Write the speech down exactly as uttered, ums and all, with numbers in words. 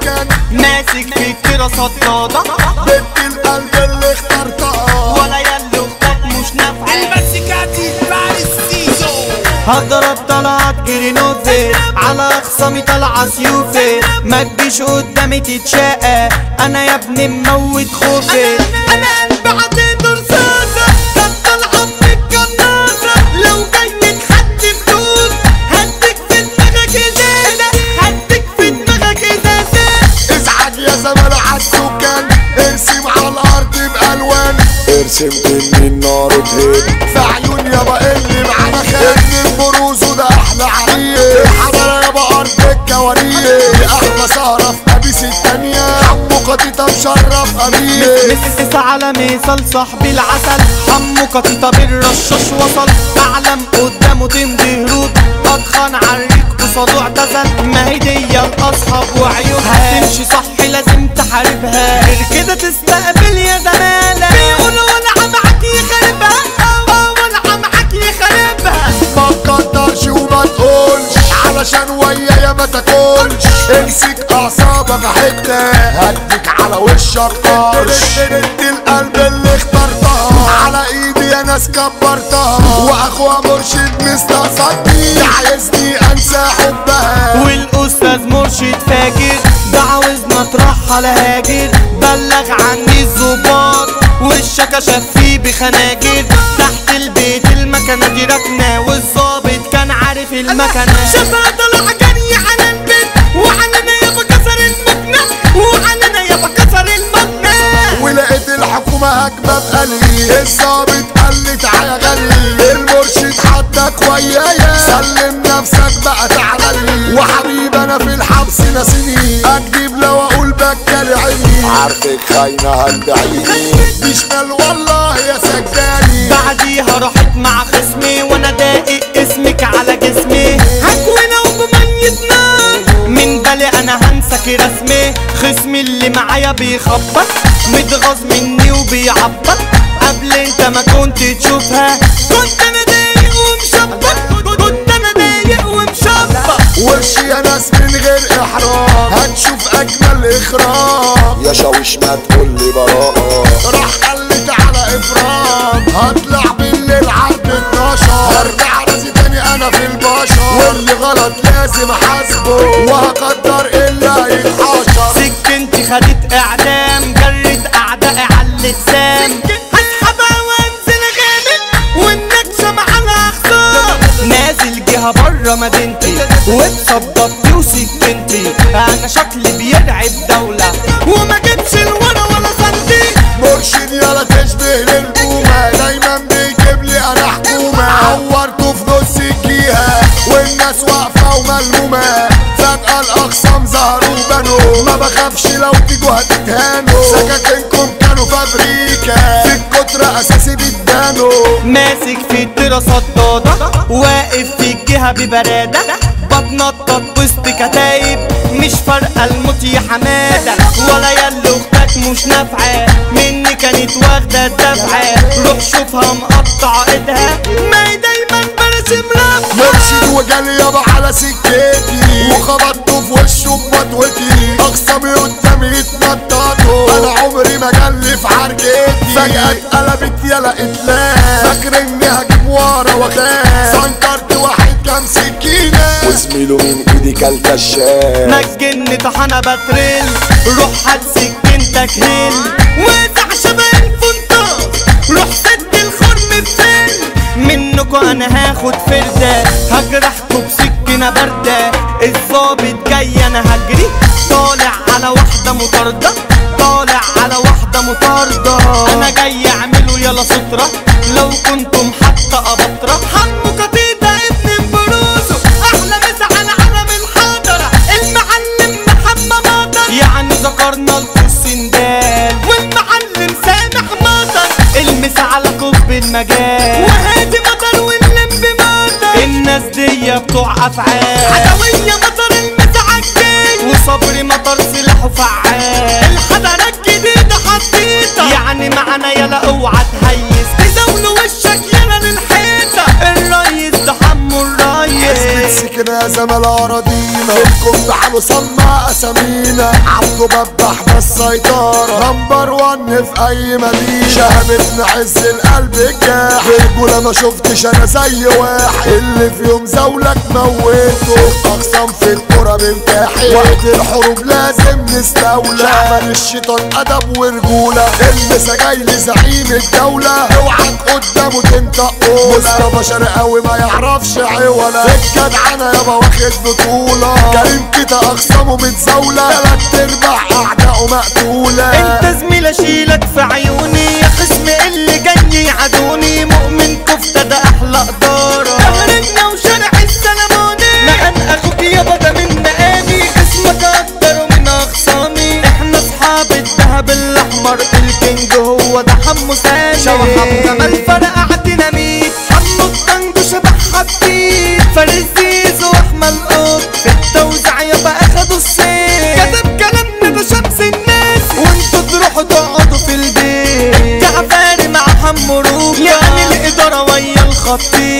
السكان ماسك في الكرة صدادة بنت القلب اللي اخترتها ولا ياللي اختك مش نافعة المسكاتي فارس سيزو هضرب طلعت كرينوفي على اخصامي طلع سيوفي ما تجيش قدامي تتشاقى انا يا ابني مموت خوفي انا قلبي عطيته رصاصة كانت طالعة من الجناصة لو جاي تحدي بدون هديك في دماغك ازازة هديك في دماغك ازازة ازعج يا زمالة عالسكان ارسم على الارض بالوان ارسم ان النار تهب في عيون يابا اللي معانا خان البروز وده احلى عريس الحضارة يابا ارض الكواريس دي احلى سهرة في ابيس التانية حمو قطيطة مشرف قميص مس على ميصل صاحبي العسل حمو قطيطة بالرشاش وصل اعلم قدامه تمضي هروب اتخن عريك قصاده اعتزل ما هي دي الاصحاب وعيوبها تمشي صح لازم تحاربها غير كده تستقبل يا زمالة بيقولوا ولع معاك يخربها اه ولع معاك يخربها ما تقدرش وما تقولش علشان ويايا ما تاكلش امسك اعصابك حتة هديك على وشك قرش بنت القلب اللي اخترتها على ايدي يا ناس كبرتها واخوها مرشد مستقصدني عايزني انسى حبها والاستاذ مرشد فاجر ده عاوزنا نترحل هاجر بلغ عني الظباط والشكا شاف فيه بخناجر تحت البيت المكنة دي ركنة والظابط كان عارف المكنة شافها طلع جري على البيت وعلنا يابا كسر المكنة وعلنا يابا كسر المكنة ولقيت الحكومة هجمة بقلي الظابط قال لي تعالى غلي المرشد حدك ويايا سلم نفسك بقى تعالى لي وحبيب انا في الحبس ناسيني اكذب لو اقول بكالي عيني عارفك خاينة هتدعيني بشمال والله يا سجاني بعديها راحت مع خصمي وانا داقق اسمك على جسمي هكونا وبميتنا من بالي انا هنسى رسمي خصمي اللي معايا بيخبط متغاظ مني وبيعبط قبل انت ما كنت تشوفها كنت انا ضايق ومشبط كنت انا ضايق ومشبط وشي يا ناس من غير احراج هتشوف اجمل اخراج يا شاويش ما تقولي براءة راح قلت على افراج هطلع بالليل عند اتناشر هرجع راسي تاني انا في البشر واللي غلط لازم احاسبه وهقدر الا يتحاشر سكنتي خدت اعدام جرت اعدائي على اللسان هسحبها وانزل غامق والنكشة مع الاخصام نازل جهة برا مدينتي واتصدقتي وسكنتي انا شكلي بيرعب دولة وما جبش الورا ولا سنتي مرشد يلا تشبه للبومة دايما بيجيب لي انا حكومة عورته في نص الجيهة والناس واقفة وملمومة فجأة الاقسام ظهروا بنوا ما بخافش لو تيجوا هتتهانوا سكاكينكم كانوا فابريكا في الكترة اساسي بيتبانوا ماسك في الدراسة صدادة واقف في الجهة ببرادة بتنطط وسط كتايب مش فارقة الموت يا حمادة ولا ياللي اختك مش نافعة مني كانت واخدة الدفعة روح شوفها مقطع ايدها ما هي دايما برسم رفعة مرشد وجالي يابا على سكتي وخبطته في وشه بمطوتي اقسامي قدامي يتنططوا انا عمري ما جالي في حركتي فجأة اتقلبت يلا اتلاف فاكر اني هجيب ورا واخاف سنكرت واحد كام سكينة وزميله من ايدي كلت الشاف نجني طحنة بترل روح هات سكينتك هل وازع شبه الفنطاس روح سد الخرم بفل منكو انا هاخد فردة هجرحكو بسكينة باردة الظابط جاي انا هجري طالع على واحدة مطاردة طالع على واحدة مطاردة انا جاي اعمله يلا سترة لو كنتم حتى ابطرة حمو قطيطة ابن البروزو احلى مسا على علم الحضرة المعلم محمد مطر يعني ذكرنا القسندال والمعلم سامح مطر المسا على كوب المجال وهادي مطر واللمب مطر الناس دي بتوع افعال عدوية مطر المسا عالجاي وصبري مطر سلاحه فعال الحضرة الجديدة حطيطة يعني معانا يلا اوعى تهيس تزاولوا وشك يلا للحيطة الريس ده حمو الريس كده يا زملاء اراضينا فيكم تعالوا سمع اسامينا عبده ببح بس سيطرة نمبر وان في اي مدينة شهامتنا عز القلب الجاح رجولة ما شفتش انا زي واحد اللي في يوم زولك موته اقسام في الكرة بمتاحي وقت الحروب لازم نستولى شعب الشيطان ادب ورجولة اللي جاي زعيم الدولة اوعى قدامه تنطق مصطفى شرقاوي ما يعرفش عوله الجدعنة يابا واخد بطولة كريم كده اقسامه متزاولة تلات ارباع اعدائه مقتولة انت زميل اشيلك في عيوني يا خصم اللي جاي يعادوني مؤمن كفتة ده احلى قدارة تهرجنا وشارع السلموني مكان اخوك يابا ده من مقامي اسمك اكتر من اخصامي احنا اصحاب الدهب الاحمر الكينج هو ده حمو سامي شوحب جمال فرقع ديناميت حمو الطنج شبح حبيب فارس زيزو واحمد قط في التوزيع يابا اخدوا السيف كتب كلامنا ده شمس الناس وانتوا تروحوا تقعدوا في البيت الجعفاري مع حمو روكا يعني الاداره ويا الخطيب